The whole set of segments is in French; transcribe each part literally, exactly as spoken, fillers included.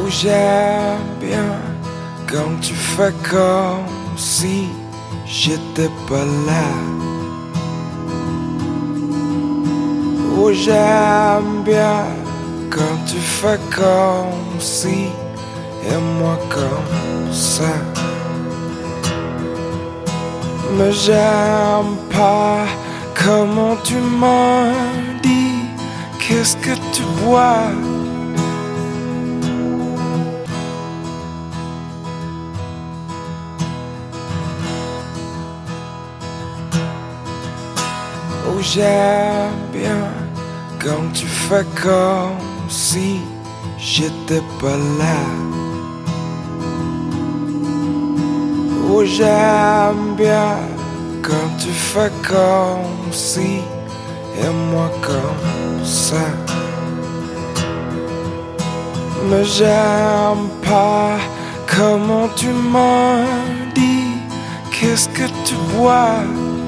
Oh, j'aime bien quand tu fais comme si j'étais pas là. Oh, j'aime bien quand tu fais comme si, et moi comme ça. Mais j'aime pas comment tu m'as dit qu'est-ce que tu bois. Oh, j'aime bien quand tu fais comme si j'étais pas là. Oh, j'aime bien quand tu fais comme si, et moi comme ça. Mais j'aime pas comment tu m'as dit qu'est-ce que tu bois.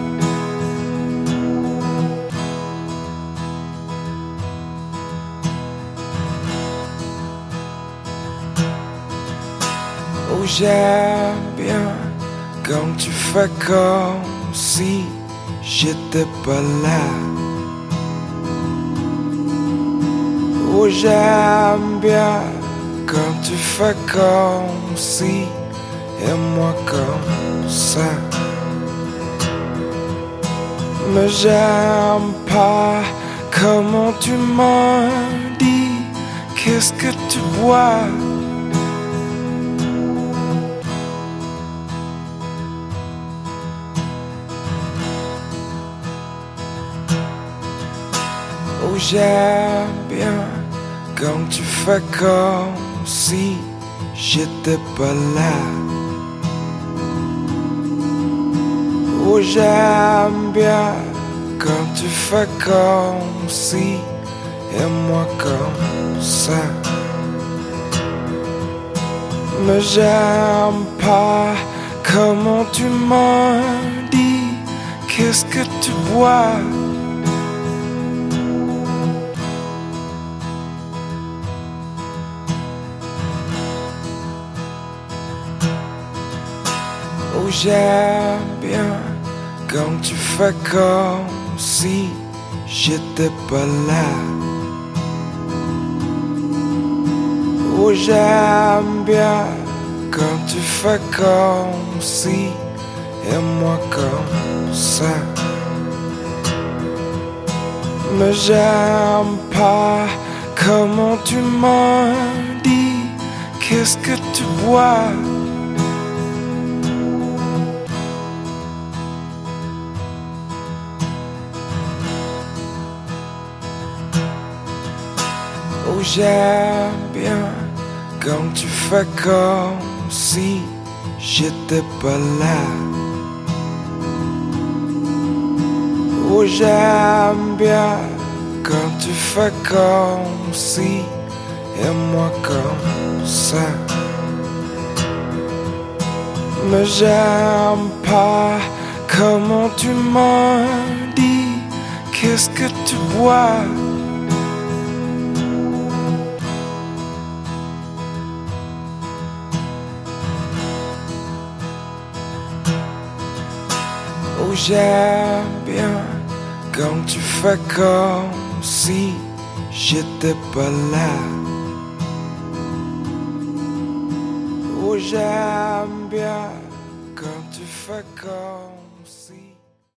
Oh, j'aime bien quand tu fais comme si j'étais pas là. Oh, j'aime bien quand tu fais comme si, et moi comme ça. Mais j'aime pas comment tu m'as dit qu'est-ce que tu bois. Oh, j'aime bien quand tu fais comme si j'étais pas là. Oh, j'aime bien quand tu fais comme si, et moi comme ça. Mais j'aime pas comment tu m'as dit qu'est-ce que tu bois. Oh, j'aime bien quand tu fais comme si j'étais pas là. Oh, j'aime bien quand tu fais comme si, et moi comme ça. Mais j'aime pas comment tu m'as dit qu'est-ce que tu bois. Oh, j'aime bien quand tu fais comme si j'étais pas là. Oh, j'aime bien quand tu fais comme si, et moi comme ça. Mais j'aime pas comment tu m'as dit qu'est-ce que tu bois. Oh, j'aime bien quand tu fais comme si j'étais pas là. Oh, j'aime bien quand tu fais comme